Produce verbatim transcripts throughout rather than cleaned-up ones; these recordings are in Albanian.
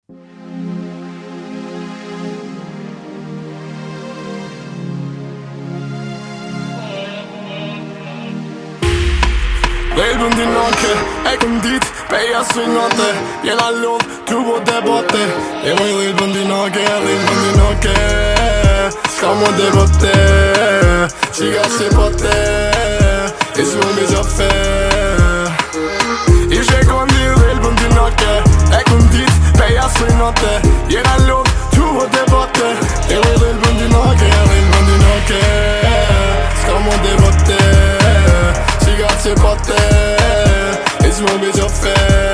Relbën di noke, e këm dit, peja së note Jena lodh, tu bo debote E moj relbën di noke, relbën di noke Ska mo debote, qika si pote E s'mu mi gjofe Ishe kondi relbën di noke, e këm dit, peja së note Jena lodh, tu bo debote E moj relbën di noke, relbën di noke Ska mo debote Se pote, e s'mu bi gjofe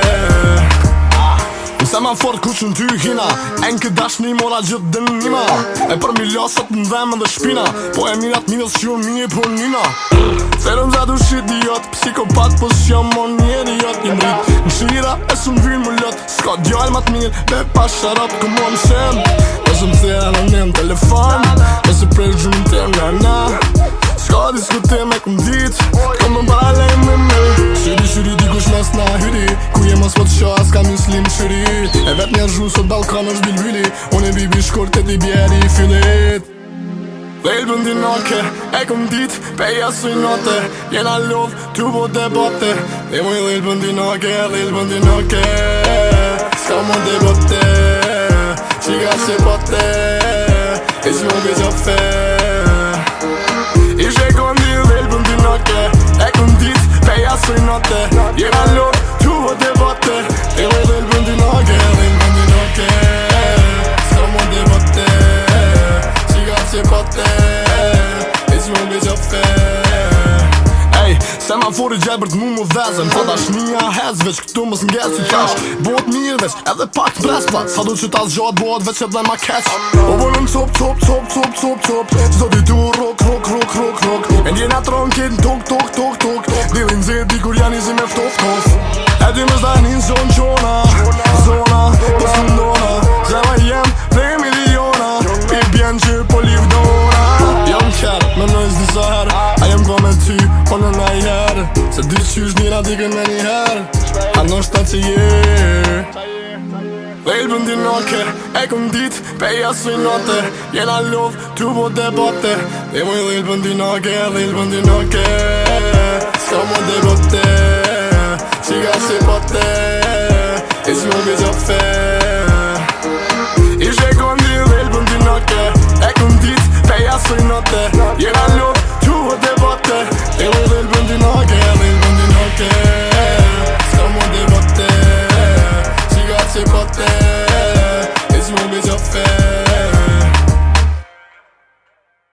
Nëse ma fort kush në ty hina En këtë dashni mora gjithë dënima E për mi lasat në dhemë dhe shpina Po e mirat minës që unë mi e për nina Therëm za du shit idiot Psikopat po s'jam mon një idiot Një mrit në shira e s'më vynë më lot Ska djall mat mirë be pa sharap këmo më shem Nëse më thera në njem telefon Nëse prej gjumë të nga na Ska diskutim e këm dit Kom më bale me me Shyri shyri di kush mes na hyri Ku je mos po t'sha s'ka muslim shyri E vet njerë zhu sot balkan është bilbyli Unë e bibi shkurt e ti bjeri i fillit Relbën di noke, e këm dit Peja së note Jena lodh, tu bo debote E moj relbën di noke, relbën di noke Ska mo debote Qika si pote E s'mu bi gjofe Ishe kondi relbën di noke E këm dit, peja së note Jena lodh, tu bo debote E moj relbën di noke, relbën di noke Ska mo debote Qika si pote E s'mu bi gjofe Ej, se ma fori gjelbërt mu më vezem Ta dashnia hez veç këtu mës n'gec si qash Bot mirë veç edhe pak t'bres plat Sa du që ta zgjat bot veç edhe ma keq O volëm cop, cop, cop, cop, cop, cop Zdo di tu rok, rok, rok, rok, rok E ndjena tronkin tok, tok, tok, tok Dilin zir di kur janë izi me ftof, tof E dy më zdanin zonë qona Zona, po s'mundona Zema jem prej miliona I bjen që po livdona Jam kjer, me nëjz disa her A jem ko me ty, po në nga i her Se dy qysh njëra dikën me një her A nështë ta që je Relbën di noke, e këm dit, peja së note Jena lodh, tu bo debote E moj relbën di noke, relbën di noke Ska mo debote Qika si pote E s'mu bi gjofe Ishe kondi relbën di noke E këm dit, peja së note Jena lodh, tu bo debote E moj relbën di noke, relbën di noke Ska mo debote Qika si pote E s'mu bi gjofe